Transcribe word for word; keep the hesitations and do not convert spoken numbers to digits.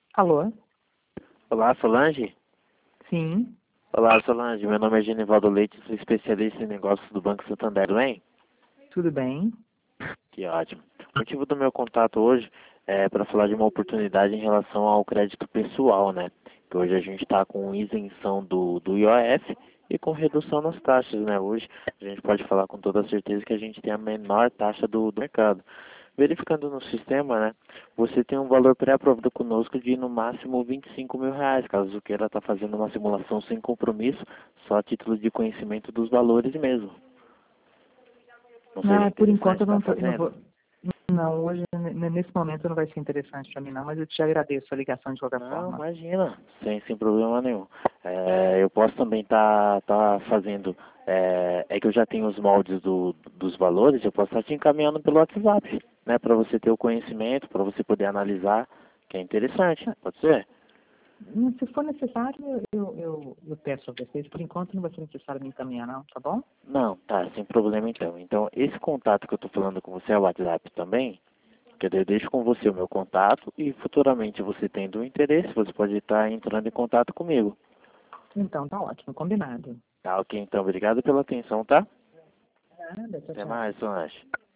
Alô? Olá, Solange. Sim, Olá, Solange. Meu nome é Genivaldo Leite, sou especialista em negócios do Banco Santander, tudo bem? tudo bem? Que ótimo. O motivo do meu contato hoje é para falar de uma oportunidade em relação ao crédito pessoal, né? Que hoje a gente está com isenção do, do I O F e com redução nas taxas, né? Hoje a gente pode falar com toda certeza que a gente tem a menor taxa do, do mercado. Verificando no sistema, né, você tem um valor pré-aprovado conosco de no máximo vinte e cinco mil reais, caso queira estar fazendo uma simulação sem compromisso, só a título de conhecimento dos valores mesmo. Não seria Ah, por interessante enquanto eu estar não, tô- eu não vou. fazendo? Não, hoje, n- nesse momento não vai ser interessante para mim, não, mas eu te agradeço a ligação de qualquer Não, forma. imagina, sem, sem problema nenhum. É, eu posso também estar tá, tá fazendo, é, é que eu já tenho os moldes do, dos valores, eu posso estar te encaminhando pelo WhatsApp, né, para você ter o conhecimento, para você poder analisar, que é interessante, pode ser? Hum, Se for necessário, eu, eu, eu peço a vocês. Por enquanto não vai ser necessário me encaminhar, não, tá bom? Não, tá, sem problema então. Então, esse contato que eu estou falando com você é o WhatsApp também, que daí eu deixo com você o meu contato e futuramente você tendo um interesse, você pode estar entrando em contato comigo. Então, tá ótimo, combinado. Tá, ok, então, obrigado pela atenção, tá? Nada, tchau, Até tchau. mais, Solange.